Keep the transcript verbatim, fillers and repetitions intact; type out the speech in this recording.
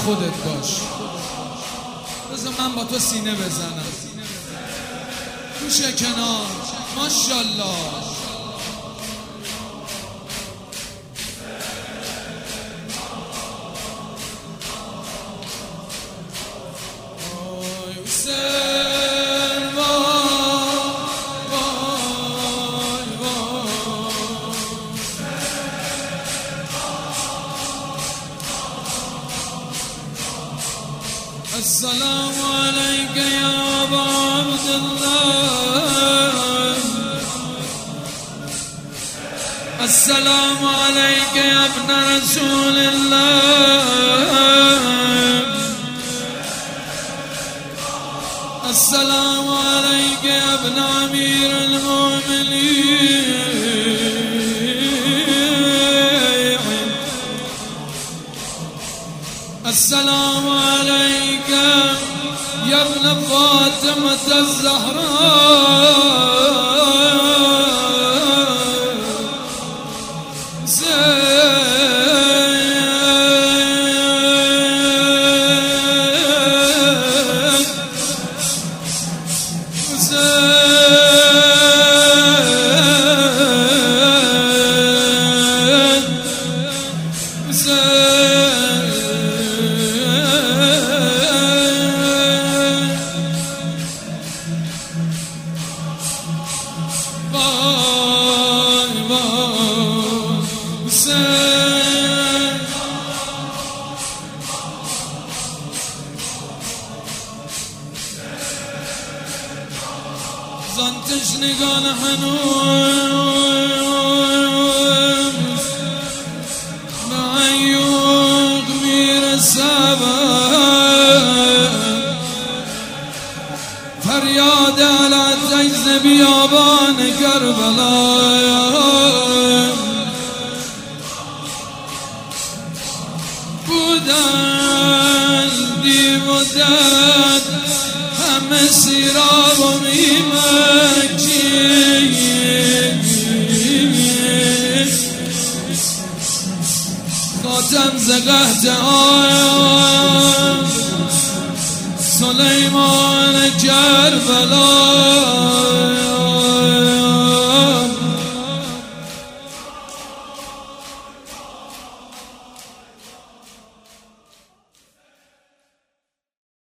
خودت باش. بذار من با تو سینه بزنم. گوشه کنار ماشاءالله. السلام عليك يا أبا عبد الله. السلام عليك يا ابن رسول الله. السلام عليك يا ابن أمير المؤمنين. السلام عليك يا ابن فاطمة الزهراء. زن تشنگان هنوز معیوق میرسم. فریاد علی تجز بیابان کربلا. بودن دی مدت همه سیراب و میمکی. خاتم ز قحط آیا